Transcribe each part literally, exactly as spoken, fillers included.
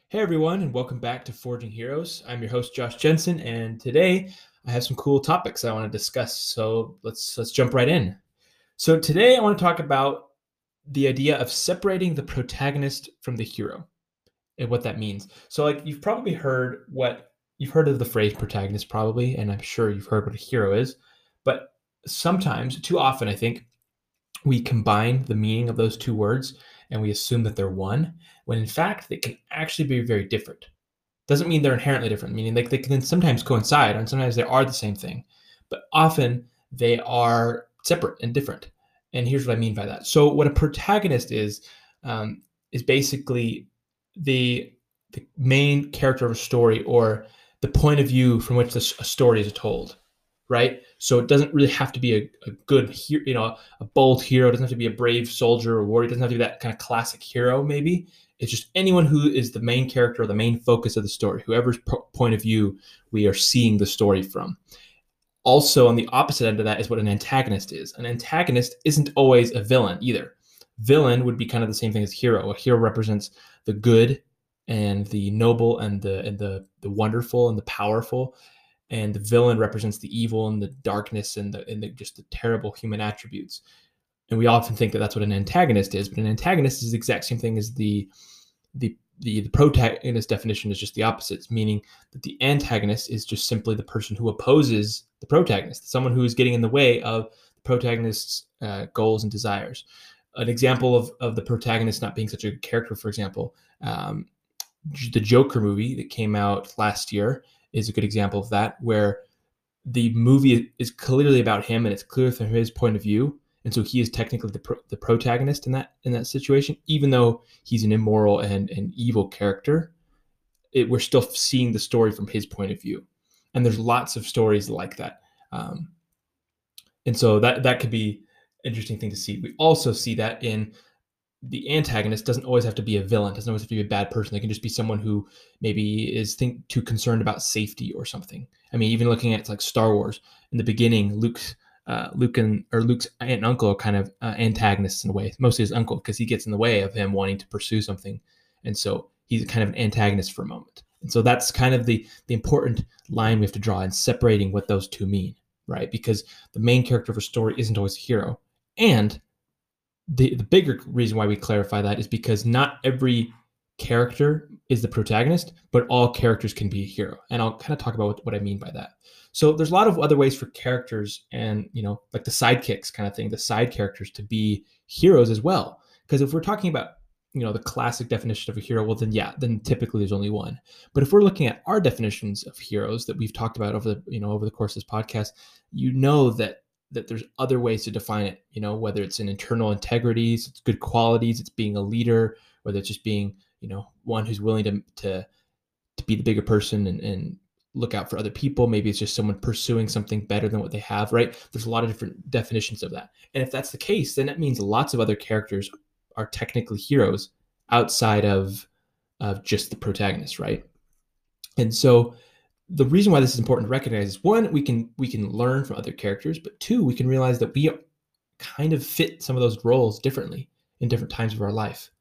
Hey everyone, and welcome back to Forging Heroes. I'm your host Josh Jensen, and today I have some cool topics I want to discuss. So let's let's jump right in. So today I want to talk about the idea of separating the protagonist from the hero and what that means. So like you've probably heard what you've heard of the phrase protagonist probably, and I'm sure you've heard what a hero is, but sometimes, too often I think, we combine the meaning of those two words and we assume that they're one, when in fact they can actually be very different. Doesn't mean they're inherently different, meaning like they can sometimes coincide and sometimes they are the same thing, but often they are separate and different. And here's what I mean by that. So what a protagonist is, um, is basically the, the main character of a story, or the point of view from which this, a story is told, right? So it doesn't really have to be a, a good hero, you know, a bold hero. It doesn't have to be a brave soldier or warrior. It doesn't have to be that kind of classic hero, maybe. It's just anyone who is the main character or the main focus of the story, whoever's po- point of view we are seeing the story from. Also, on the opposite end of that is what an antagonist is. An antagonist isn't always a villain either. Villain would be kind of the same thing as hero. A hero represents the good and the noble and the and the the wonderful and the powerful, and the villain represents the evil and the darkness and the and the, just the terrible human attributes. And we often think that that's what an antagonist is, but an antagonist is the exact same thing as the the the, the protagonist definition is just the opposite, meaning that the antagonist is just simply the person who opposes the protagonist, someone who is getting in the way of the protagonist's uh, goals and desires. An example of, of the protagonist not being such a good character, for example, um, the Joker movie that came out last year is a good example of that, where the movie is clearly about him and it's clear from his point of view. And so he is technically the pro, the protagonist in that in that situation, even though he's an immoral and an evil character. It, we're still seeing the story from his point of view, and there's lots of stories like that. Um, and so that that could be an interesting thing to see. We also see that in the antagonist doesn't always have to be a villain, doesn't always have to be a bad person. They can just be someone who maybe is think too concerned about safety or something. I mean, even looking at like Star Wars, in the beginning, Luke's uh, Luke and or Luke's aunt and uncle are kind of uh, antagonists in a way. Mostly his uncle, because he gets in the way of him wanting to pursue something, and so he's kind of an antagonist for a moment. And so that's kind of the the important line we have to draw in separating what those two mean, right? Because the main character of a story isn't always a hero, and the, the bigger reason why we clarify that is because not every character is the protagonist, but all characters can be a hero. And I'll kind of talk about what, what I mean by that. So there's a lot of other ways for characters and, you know, like the sidekicks kind of thing, the side characters to be heroes as well. Because if we're talking about, you know, the classic definition of a hero, well, then yeah, then typically there's only one. But if we're looking at our definitions of heroes that we've talked about over the, you know, over the course of this podcast, you know that that there's other ways to define it, you know, whether it's an internal integrities, it's good qualities, it's being a leader, whether it's just being, you know, one who's willing to to, to be the bigger person and, and look out for other people. Maybe it's just someone pursuing something better than what they have, right? There's a lot of different definitions of that. And if that's the case, then that means lots of other characters are technically heroes outside of, of just the protagonist, right? And so the reason why this is important to recognize is, one, we can we can learn from other characters, but two, we can realize that we kind of fit some of those roles differently in different times of our life.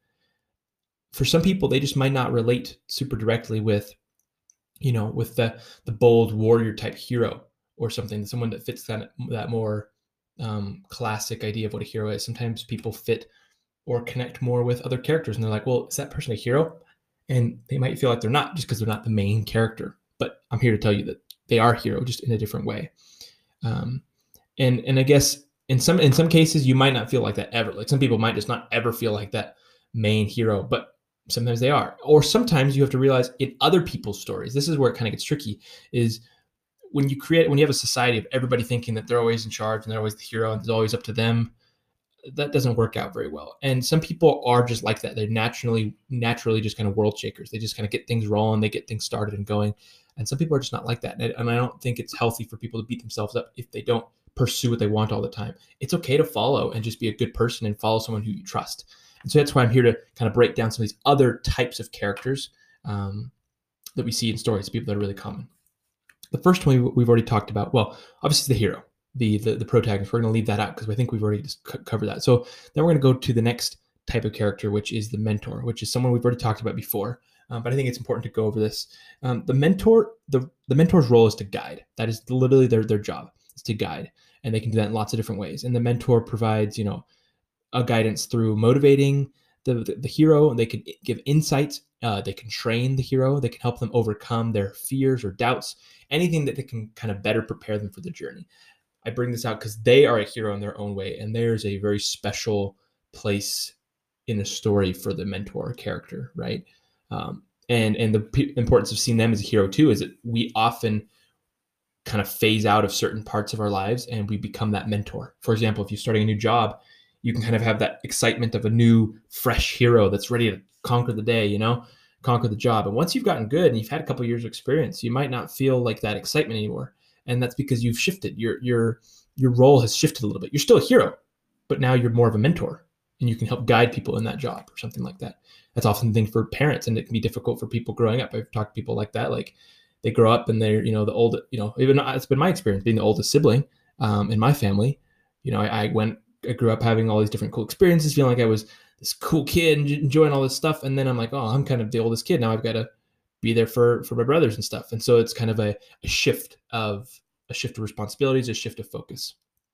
For some people, they just might not relate super directly with, you know, with the the bold warrior type hero or something, someone that fits that that more um, classic idea of what a hero is. Sometimes people fit or connect more with other characters, and they're like, well, is that person a hero? And they might feel like they're not, just because they're not the main character. But I'm here to tell you that they are a hero, just in a different way. Um, and and I guess in some in some cases you might not feel like that ever. Like some people might just not ever feel like that main hero, but sometimes they are. Or sometimes you have to realize in other people's stories, this is where it kind of gets tricky, is when you create when you have a society of everybody thinking that they're always in charge and they're always the hero and it's always up to them, that doesn't work out very well. And some people are just like that. They're naturally naturally just kind of world shakers. They just kind of get things rolling, they get things started and going. And some people are just not like that. And I don't think it's healthy for people to beat themselves up if they don't pursue what they want all the time. It's okay to follow and just be a good person and follow someone who you trust. And so that's why I'm here to kind of break down some of these other types of characters um, that we see in stories, people that are really common. The first one we've already talked about, well, obviously the hero, the the, the protagonist. We're going to leave that out because I think we've already just covered that. So then we're going to go to the next type of character, which is the mentor, which is someone we've already talked about before. um, but I think it's important to go over this. Um, the mentor, the the mentor's role is to guide. That is literally their their job, is to guide, and they can do that in lots of different ways. And the mentor provides, you know, a guidance through motivating the the, the hero. They can give insights. Uh, they can train the hero. They can help them overcome their fears or doubts. Anything that they can kind of better prepare them for the journey. I bring this out because they are a hero in their own way, and there's a very special place in the story for the mentor character, right? Um, and and the p- importance of seeing them as a hero too is that we often kind of phase out of certain parts of our lives and we become that mentor. For example, if you're starting a new job, you can kind of have that excitement of a new, fresh hero that's ready to conquer the day, you know, conquer the job. And once you've gotten good and you've had a couple of years of experience, you might not feel like that excitement anymore. And that's because you've shifted. Your your your role has shifted a little bit. You're still a hero, but now you're more of a mentor, and you can help guide people in that job or something like that. That's often the thing for parents, and it can be difficult for people growing up. I've talked to people like that, like they grow up and they're, you know, the old, you know, even it's been my experience being the oldest sibling um, in my family. You know, I, I went, I grew up having all these different cool experiences, feeling like I was this cool kid and enjoying all this stuff. And then I'm like, oh, I'm kind of the oldest kid. Now I've got to be there for, for my brothers and stuff. And so it's kind of a, a shift of a shift of responsibilities, a shift of focus.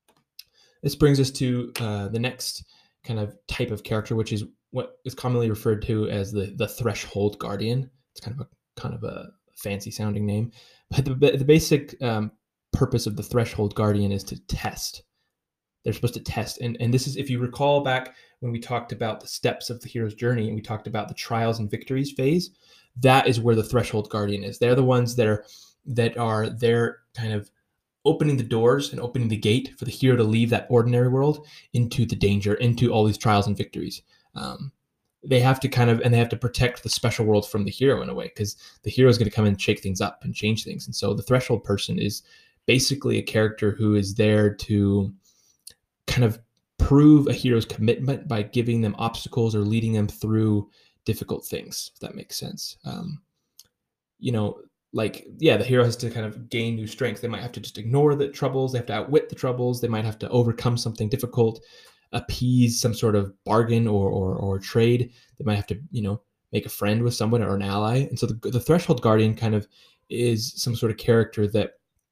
This brings us to uh, the next kind of type of character, which is what is commonly referred to as the, the threshold guardian. It's kind of a kind of a fancy sounding name, but the, the basic um, purpose of the threshold guardian is to test. They're supposed to test. And, and this is, if you recall back when we talked about the steps of the hero's journey and we talked about the trials and victories phase, that is where the threshold guardian is. They're the ones that are, that are there kind of opening the doors and opening the gate for the hero to leave that ordinary world into the danger, into all these trials and victories. Um, they have to kind of, and they have to protect the special world from the hero in a way, because the hero is going to come and shake things up and change things. And so the threshold person is basically a character who is there to kind of prove a hero's commitment by giving them obstacles or leading them through difficult things, if that makes sense. Um, you know, like, yeah, the hero has to kind of gain new strength. They might have to just ignore the troubles. They have to outwit the troubles. They might have to overcome something difficult, appease some sort of bargain or, or, or trade. They might have to, you know, make a friend with someone or an ally. And so the, the threshold guardian kind of is some sort of character that,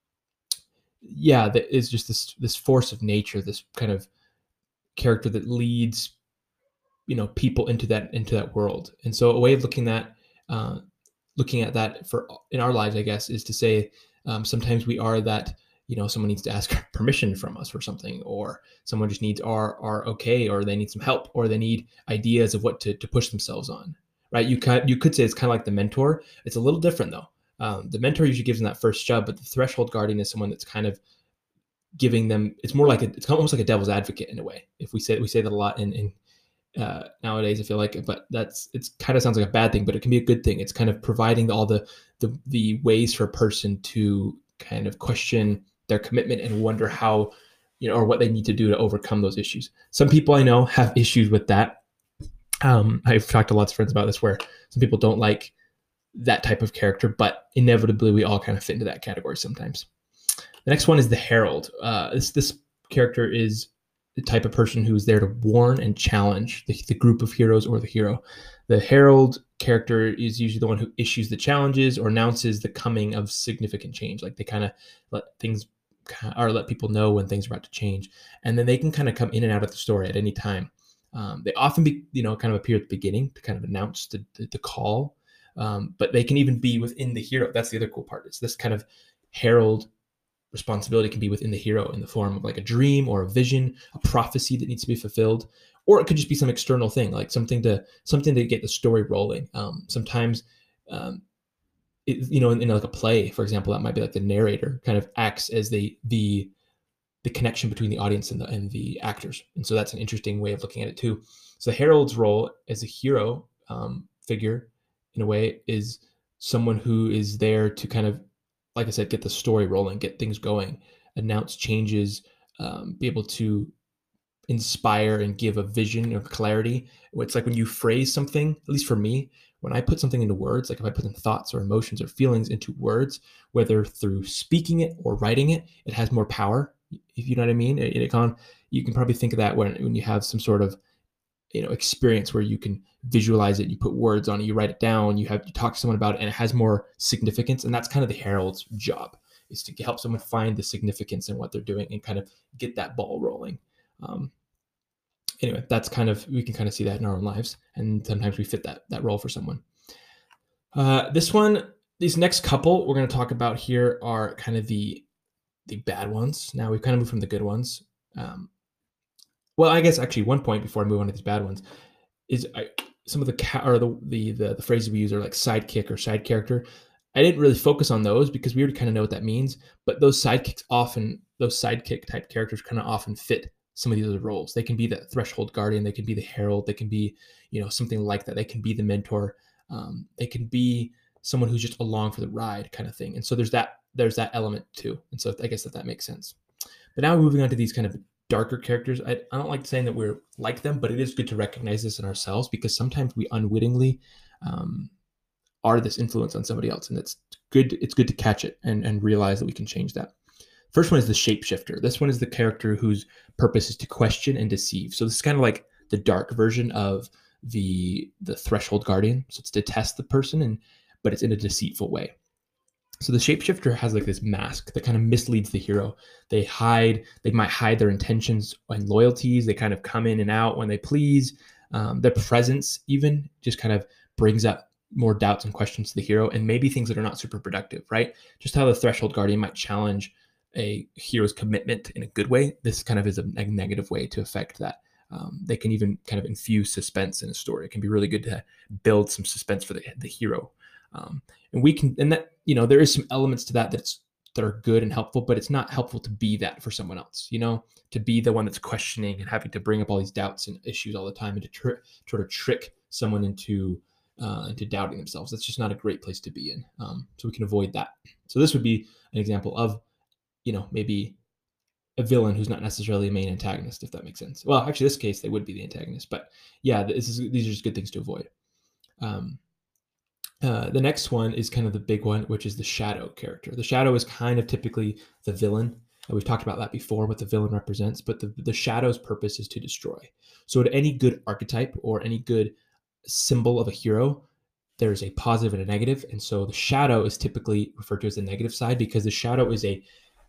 yeah, that is just this, this force of nature, this kind of character that leads, you know, people into that, into that world. And so a way of looking at, uh, looking at that for in our lives, I guess, is to say, um, sometimes we are that, you know, someone needs to ask permission from us for something, or someone just needs our, our okay, or they need some help, or they need ideas of what to, to push themselves on, right? You could, you could say it's kind of like the mentor. It's a little different though. Um, the mentor usually gives them that first shove, but the threshold guardian is someone that's kind of giving them, it's more like a, it's almost like a devil's advocate in a way. If we say, we say that a lot in, in uh, nowadays, I feel like, but that's, it's kind of sounds like a bad thing, but it can be a good thing. It's kind of providing all the, the, the ways for a person to kind of question their commitment and wonder how, you know, or what they need to do to overcome those issues. Some people I know have issues with that. Um, I've talked to lots of friends about this, where some people don't like that type of character, but inevitably we all kind of fit into that category sometimes. The next one is the herald. Uh, this, this character is the type of person who is there to warn and challenge the, the group of heroes or the hero. The herald character is usually the one who issues the challenges or announces the coming of significant change. Like they kind of let things or let people know when things are about to change. And then they can kind of come in and out of the story at any time. Um, they often be, you know, kind of appear at the beginning to kind of announce the, the, the call. Um, but they can even be within the hero. That's the other cool part. It's this kind of herald responsibility can be within the hero in the form of like a dream or a vision, a prophecy that needs to be fulfilled, or it could just be some external thing, like something to something to get the story rolling. Um, sometimes, um, it, you know, in, in like a play, for example, that might be like the narrator kind of acts as the the the connection between the audience and the and the actors, and so that's an interesting way of looking at it too. So the herald's role as a hero um, figure, in a way, is someone who is there to kind of, like I said, get the story rolling, get things going, announce changes, um, be able to inspire and give a vision of clarity. It's like when you phrase something, at least for me, when I put something into words, like if I put in thoughts or emotions or feelings into words, whether through speaking it or writing it, it has more power. If you know what I mean, it, it can, you can probably think of that when, when you have some sort of you know, experience where you can visualize it, you put words on it, you write it down, you have to talk to someone about it, and it has more significance. And that's kind of the herald's job, is to help someone find the significance in what they're doing and kind of get that ball rolling. Um, anyway, that's kind of, we can kind of see that in our own lives, and sometimes we fit that that role for someone. Uh, this one, these next couple we're going to talk about here are kind of the the bad ones. Now we've kind of moved from the good ones. Um, well, I guess actually one point before I move on to these bad ones is I, some of the ca- or the, the the the phrases we use are like sidekick or side character. I didn't really focus on those because we already kind of know what that means. But those sidekicks often, those sidekick type characters kind of often fit some of these other roles. They can be the threshold guardian, they can be the herald, they can be, you know, something like that. They can be the mentor. Um, they can be someone who's just along for the ride kind of thing. And so there's that there's that element too. And so I guess that that makes sense. But now moving on to these kind of darker characters, I, I don't like saying that we're like them, but it is good to recognize this in ourselves, because sometimes we unwittingly um, are this influence on somebody else, and it's good. It's good to catch it and, and realize that we can change that. First one is the shapeshifter. This one is the character whose purpose is to question and deceive. So this is kind of like the dark version of the the threshold guardian. So it's to test the person, and but it's in a deceitful way. So the shapeshifter has like this mask that kind of misleads the hero. They hide, they might hide their intentions and loyalties. They kind of come in and out when they please. Um, their presence even just kind of brings up more doubts and questions to the hero, and maybe things that are not super productive, right? Just how the threshold guardian might challenge a hero's commitment in a good way. This kind of is a negative way to affect that. Um, they can even kind of infuse suspense in a story. It can be really good to build some suspense for the, the hero. Um, and we can, and that, you know, there is some elements to that that's, that are good and helpful, but it's not helpful to be that for someone else, you know, to be the one that's questioning and having to bring up all these doubts and issues all the time, and to tr- sort of trick someone into, uh, into doubting themselves. That's just not a great place to be in. Um, so we can avoid that. So this would be an example of, you know, maybe a villain who's not necessarily a main antagonist, if that makes sense. Well, actually, in this case, they would be the antagonist, but yeah, this is, these are just good things to avoid. Um, Uh, the next one is kind of the big one, which is the shadow character. The shadow is kind of typically the villain. Uh, we've talked about that before, what the villain represents, but the, the shadow's purpose is to destroy. So to any good archetype or any good symbol of a hero, there's a positive and a negative. And so the shadow is typically referred to as the negative side, because the shadow is a,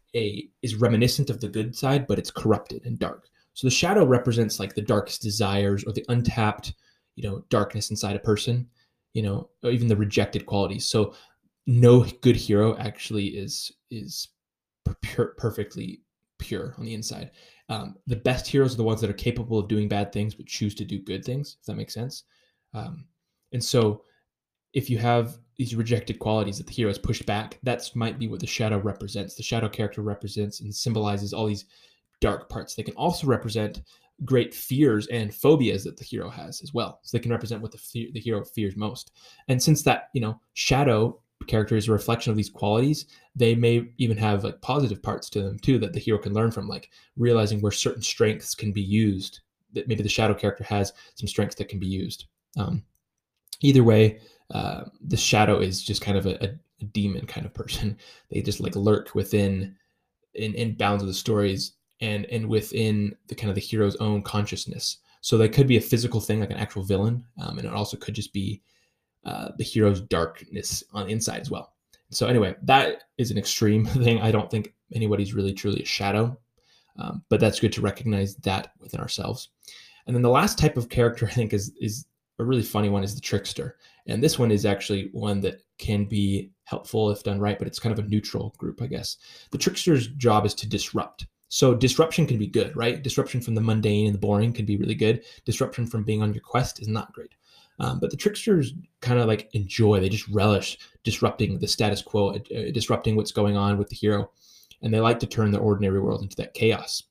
a is reminiscent of the good side, but it's corrupted and dark. So the shadow represents like the darkest desires or the untapped, you know, darkness inside a person, you know, or even the rejected qualities. So no good hero actually is is pure, perfectly pure on the inside. Um, the best heroes are the ones that are capable of doing bad things but choose to do good things, if that makes sense. Um, and so if you have these rejected qualities that the hero has pushed back, that's might be what the shadow represents. The shadow character represents and symbolizes all these dark parts. They can also represent great fears and phobias that the hero has as well. So they can represent what the fe- the hero fears most. And since that, you know, shadow character is a reflection of these qualities, they may even have like positive parts to them too that the hero can learn from, like realizing where certain strengths can be used. That maybe the shadow character has some strengths that can be used. Um, either way, uh, the shadow is just kind of a, a, a demon kind of person. They just like lurk within in, in bounds of the stories and and within the kind of the hero's own consciousness. So they could be a physical thing, like an actual villain, um, and it also could just be uh, the hero's darkness on the inside as well. So anyway, that is an extreme thing. I don't think anybody's really truly a shadow, um, but that's good to recognize that within ourselves. And then the last type of character I think is is a really funny one, is the trickster. And this one is actually one that can be helpful if done right, but it's kind of a neutral group, I guess. The trickster's job is to disrupt. So disruption can be good, right? Disruption from the mundane and the boring can be really good. Disruption from being on your quest is not great. Um, but the tricksters kind of like enjoy, they just relish disrupting the status quo, uh, disrupting what's going on with the hero. And they like to turn the ordinary world into that chaos.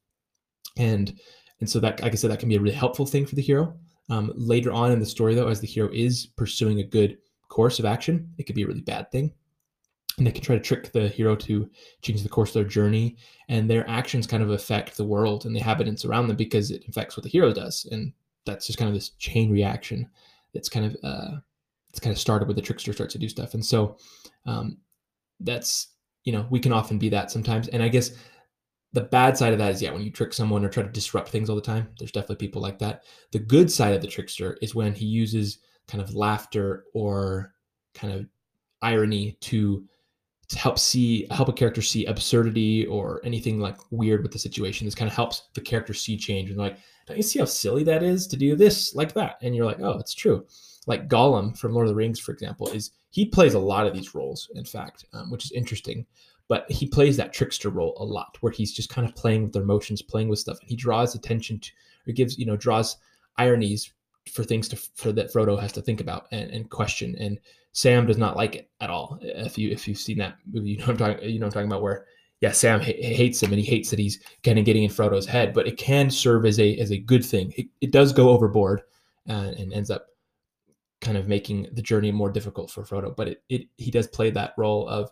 And and so that, like I said, that can be a really helpful thing for the hero. Um, later on in the story, though, as the hero is pursuing a good course of action, it could be a really bad thing. And they can try to trick the hero to change the course of their journey. And their actions kind of affect the world and the inhabitants around them because it affects what the hero does. And that's just kind of this chain reaction that's kind of uh, it's kind of started with the trickster starts to do stuff. And so um, that's, you know, we can often be that sometimes. And I guess the bad side of that is, yeah, when you trick someone or try to disrupt things all the time, there's definitely people like that. The good side of the trickster is when he uses kind of laughter or kind of irony to to help see help a character see absurdity or anything like weird with the situation. This kind of helps the character see change and like, don't you see how silly that is to do this like that? And you're like, oh, it's true. Like Gollum from Lord of the Rings, for example, is he plays a lot of these roles, in fact, um, which is interesting. But he plays that trickster role a lot, where he's just kind of playing with their emotions, playing with stuff, and he draws attention to, or gives, you know, draws ironies for things to for that Frodo has to think about and, and question. And Sam does not like it at all. If you if you've seen that movie, you know I'm talking you know I'm talking about where yeah Sam ha- hates him and he hates that he's kind of getting in Frodo's head, but it can serve as a as a good thing. It, it does go overboard uh, and ends up kind of making the journey more difficult for Frodo. But it, it he does play that role of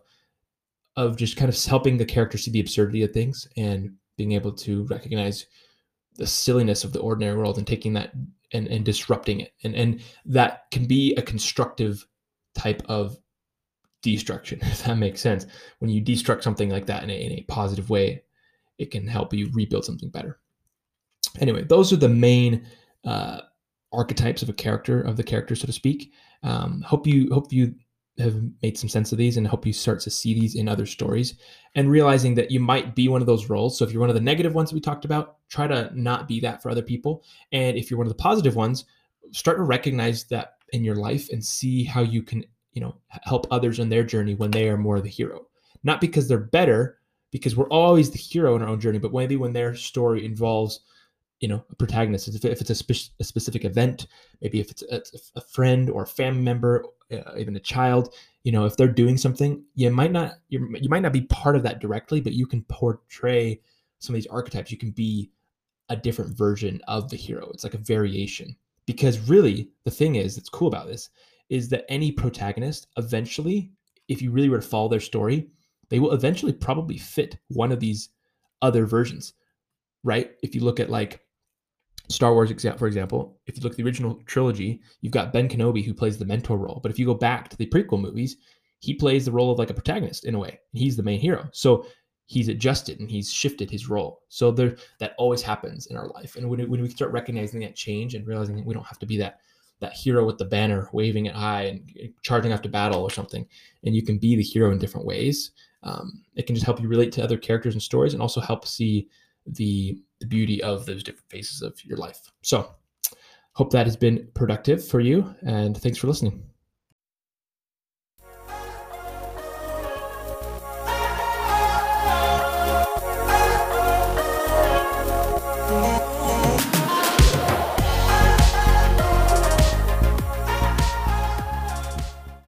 of just kind of helping the character see the absurdity of things and being able to recognize the silliness of the ordinary world and taking that and, and disrupting it. And, and that can be a constructive type of destruction, if that makes sense. When you destruct something like that in a, in a positive way, it can help you rebuild something better. Anyway, those are the main uh, archetypes of a character, of the character, so to speak. Um, hope you hope you have made some sense of these and hope you start to see these in other stories and realizing that you might be one of those roles. So if you're one of the negative ones that we talked about, try to not be that for other people. And if you're one of the positive ones, start to recognize that in your life and see how you can, you know, help others in their journey when they are more the hero. Not because they're better, because we're always the hero in our own journey, but maybe when their story involves, you know, a protagonist, if it's a, spe- a specific event, maybe if it's a, a friend or a family member, uh, even a child, you know, if they're doing something, you might not, you you might not be part of that directly, but you can portray some of these archetypes. You can be a different version of the hero. It's like a variation, because really the thing is, that's cool about this is that any protagonist eventually, if you really were to follow their story, they will eventually probably fit one of these other versions, right? If you look at like Star Wars, for example, if you look at the original trilogy, you've got Ben Kenobi who plays the mentor role. But if you go back to the prequel movies, he plays the role of like a protagonist in a way. He's the main hero. So he's adjusted and he's shifted his role. So there, that always happens in our life. And when, when we start recognizing that change and realizing that we don't have to be that that hero with the banner waving it high and charging off to battle or something, and you can be the hero in different ways, um, it can just help you relate to other characters and stories and also help see the the beauty of those different phases of your life. So hope that has been productive for you, and thanks for listening.